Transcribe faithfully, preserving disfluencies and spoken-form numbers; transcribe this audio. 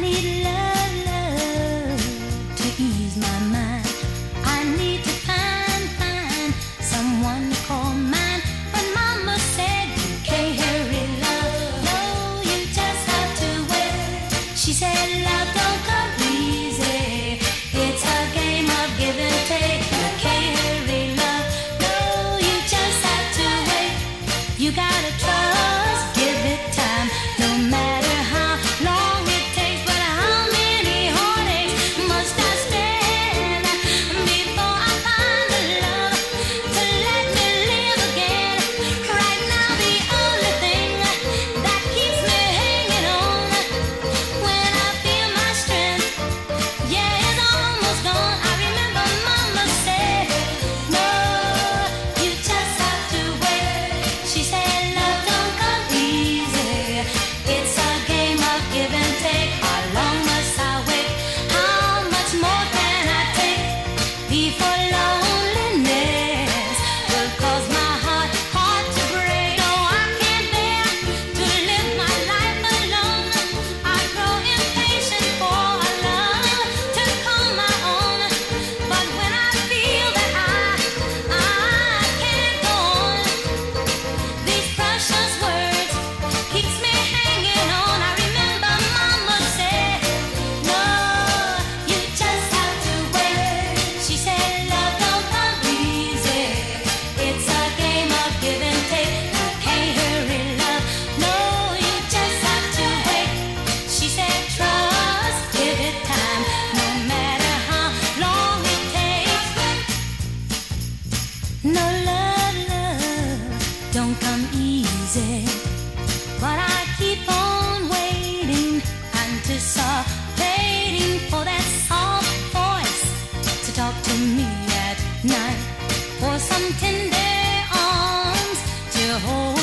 need love, love to ease my mind. I need to find, find someone to call mine. But Mama said you can't hurry love. No, you just have to wait. She said love don't come easy. It's a game of give and take. You can't hurry love. No, you just have to wait. You gotta trust, give it time. No matter how long it takes, but how many heartaches must I stand before I find the love to let me live again? Right now the only thing that keeps me hanging on when I feel my strength, yeah, it's almost gone. I remember Mama said, no, you just have to wait. She said love don't come easy. It's a game of give and take. How long must I wait? How much more can I take before loneliness will cause my heart, heart to break? No, I can't bear to live my life alone. I grow impatient for a love to call my own. But when I feel that I, I can't go on, these precious words keeps me hanging on. I remember Mama said, no, you just have to wait. She said love don't come easy. It's a game of give and take. You can't hurry love. No, you just have to wait. She said trust, give it time. No matter how long it takes. No love, love don't come easy. But I keep on waiting, anticipating for that soft voice to talk to me at night, for some tender arms to hold